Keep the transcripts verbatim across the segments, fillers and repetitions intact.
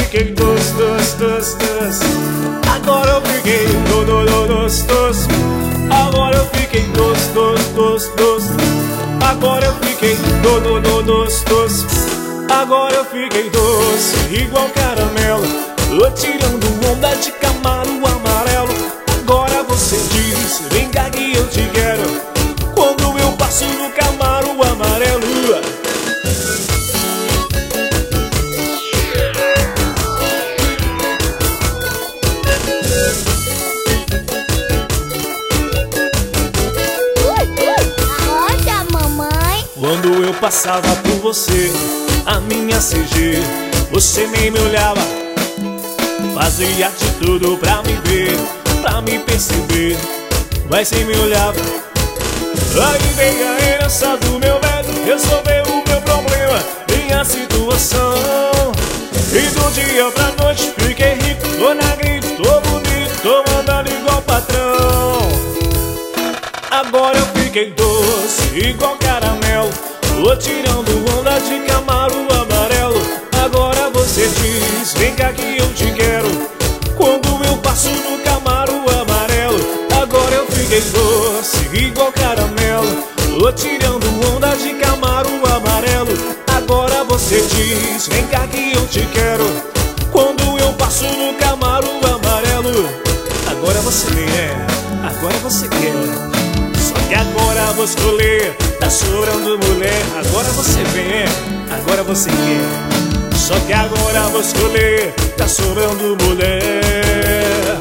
fiquei doce, doce, doce, doce. Agora eu fiquei do, do, do, doce, doce. Agora eu fiquei doce, doce, doce, doce. Agora eu fiquei do, do, do, doce, doce. Agora eu fiquei doce, igual caramelo. Tô tirando onda de Camaro amarelo. Agora você diz, vem cá que eu te quero, quando eu passo no Camaro amarelo. Quando eu passava por você, a minha C G, você nem me olhava, fazia de tudo pra me ver, pra me perceber, mas sem me olhava. Aí veio a herança do meu velho, resolveu o meu problema, minha situação. E do dia pra noite fiquei rico, tô na grite, tô bonito, tô mandando igual patrão. Agora eu fiquei doce, igual caramelo. Tô tirando onda de Camaro amarelo. Agora você diz, vem cá que eu te quero, quando eu passo no Camaro amarelo. Agora eu fiquei doce, igual caramelo. Tô tirando onda de Camaro amarelo. Agora você diz, vem cá que eu te quero, quando eu passo no Camaro amarelo. Agora você vem, né? Agora você quer. Só que agora vou escolher, tá sobrando mulher. Agora você vem, agora você quer. Só que agora vou escolher, tá sobrando mulher.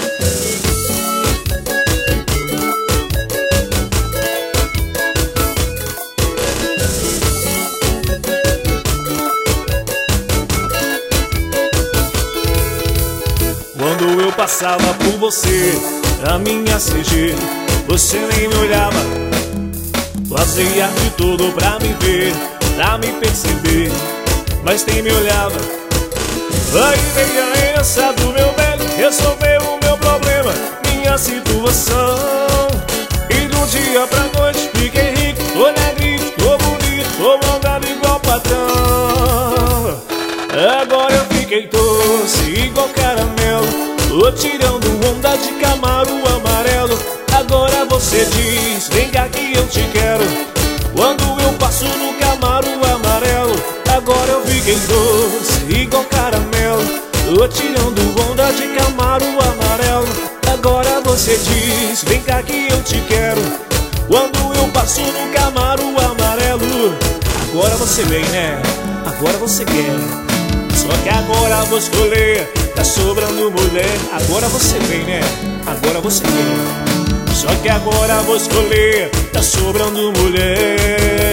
Quando eu passava por você, a minha C G, você nem me olhava, fazia de tudo pra me ver, pra me perceber, mas nem me olhava. Aí veio a herança do meu velho, resolveu o meu problema, minha situação. E de um dia pra noite fiquei rico, tô negrinho, tô bonito, tô mandado igual patrão. Agora eu fiquei doce, igual caramelo. Tô tirando onda de Camaro amarelo. Agora você diz, vem cá que eu te quero, quando eu passo no Camaro amarelo. Agora eu fiquei doce, igual caramelo. Tô tirando onda de Camaro amarelo. Agora você diz, vem cá que eu te quero, quando eu passo no Camaro amarelo. Agora você vem, né? Agora você quer. Só que agora vou escolher, tá sobrando mulher. Agora você vem, né? Agora você quer. Só que agora vou escolher, tá sobrando mulher.